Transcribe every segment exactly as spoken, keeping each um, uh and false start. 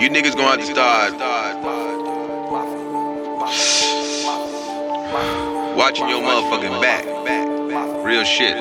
You niggas gonna have to start watching your motherfucking back. Real shit.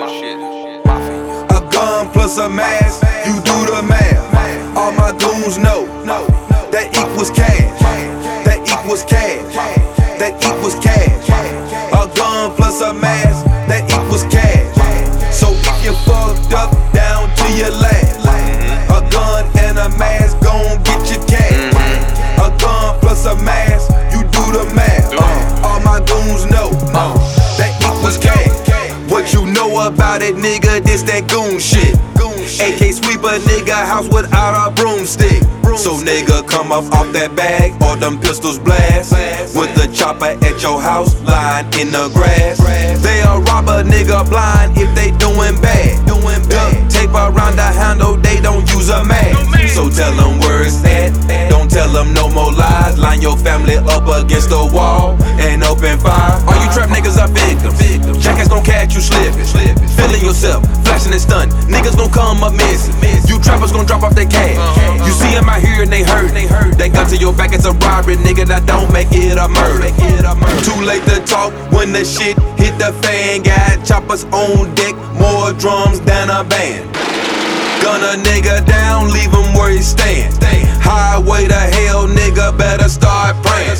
A gun plus a mask, you do the math. All my goons know that equals cash. That equals cash. That equals cash. A gun plus a mask, that equals cash. So if you fucked up down to your last, a gun and a mask gon' get you cash. A gun plus a mask, you do the math. Uh, all my goons know that equals cash. What you know about it, nigga? This that goon shit. A K sweep a nigga house without a broomstick. So nigga come up off that bag, all them pistols blast. With the chopper at your house, lying in the grass. They'll rob a nigga blind if they doing bad. Doing bad. Tape around the handle, they don't use a mask. So tell them where it's at, don't tell them no more lies. Line your family up against the wall and open fire. All you trap niggas are victims. Jackass gon' catch you slipping. Feeling yourself, flashing and stunned. Niggas gon' come up missing. You trappers gon' drop off their cash. You see them out here and they hurt. They gun to your back, it's a robbery, nigga. That don't make it a murder. Too late to talk when the shit hit the fan. Got choppers on deck, more drums than a band. Gun a nigga down, leave him where he stand. Highway to hell, nigga, better start praying.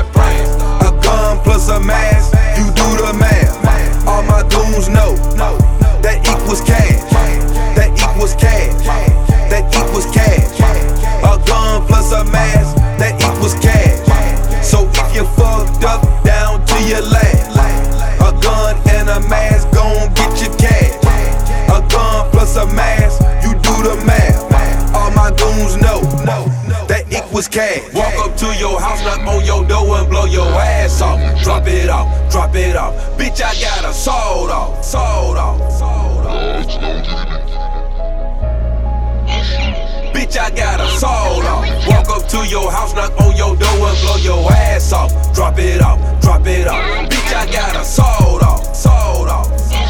A gun plus a mask, you do the math. All my goons know that equals cash. That equals cash. That equals cash. A gun plus a mask, that equals cash. So if you fucked up down to your last, a gun and a mask gon' get you cash. A gun plus a mask, you do the math. All my goons know that equals cash. Walk up to your house, knock on your door and blow your ass off. Drop it off, drop it off. Bitch, I got a sold off, sold off, sold off. Bitch, I got a sold off. Walk up to your house, knock on your door and blow your ass off. Drop it off, drop it off. Bitch, I got a sold off, sold off.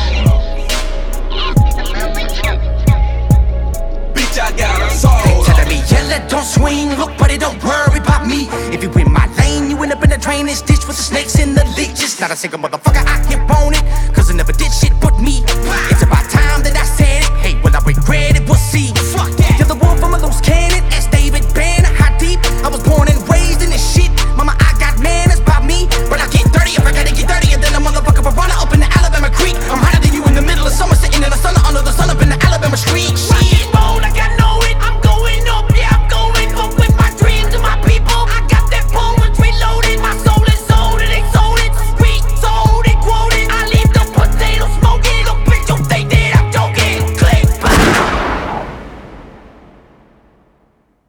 Bitch, I got a sold off. They telling me yellow, don't swing, look, buddy, don't worry about me. If you in my lane, you end up in a drainage ditch with the snakes and the leeches. Not a single motherfucker I can own it, cause I never did shit but me. It's about time